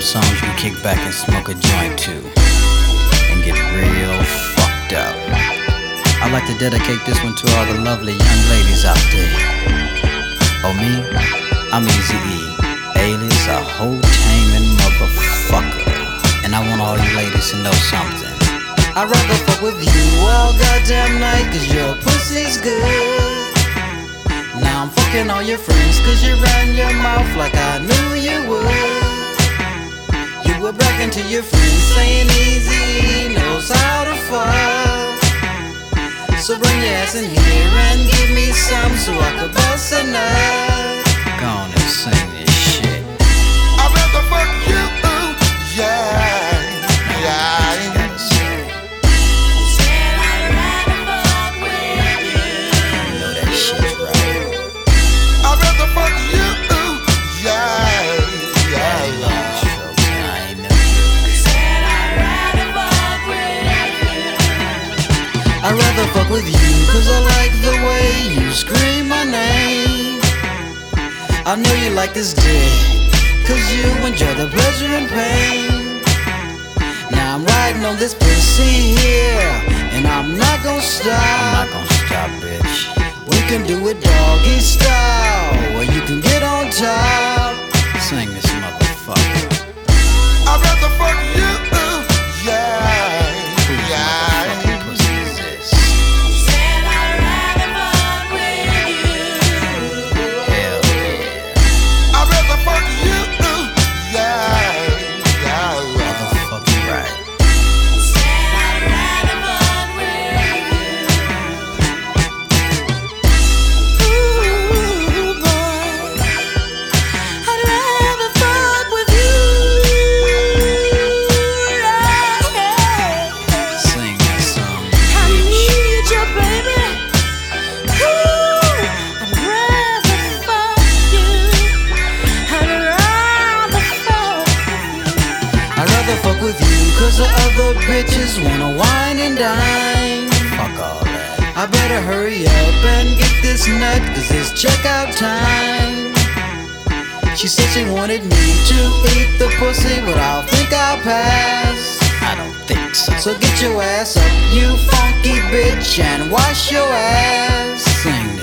songs you can kick back and smoke a joint to and get real fucked up. I'd like to dedicate this one to all the lovely young ladies out there. Oh me? I'm Eazy-E, alias a whole taming motherfucker. And I want all you ladies to know something. I'd rather fuck with you all goddamn night, cause your pussy's good. Now I'm fucking all your friends, cause you ran your mouth like I knew you would. You were bragging to your friends, saying Eazy-E knows how to fuck. So bring your ass in here and give me some so I could bust a nut. Go on and sing this shit. I'd rather fuck you, yeah. I'd rather fuck with you, cause I like the way you scream my name. I know you like this dick, cause you enjoy the pleasure and pain. Now I'm riding on this pussy here, and I'm not gonna stop. I'm not gonna stop, bitch. We can do it doggy style, where you can get on top. Sing this motherfucker. I'd rather fuck you, yeah. With you, cause the other bitches wanna wine and dine. Fuck all that. I better hurry up and get this nut, cause it's checkout time. She said she wanted me to eat the pussy, but I think I'll pass. I don't think so. So get your ass up, you funky bitch, and wash your ass. Sing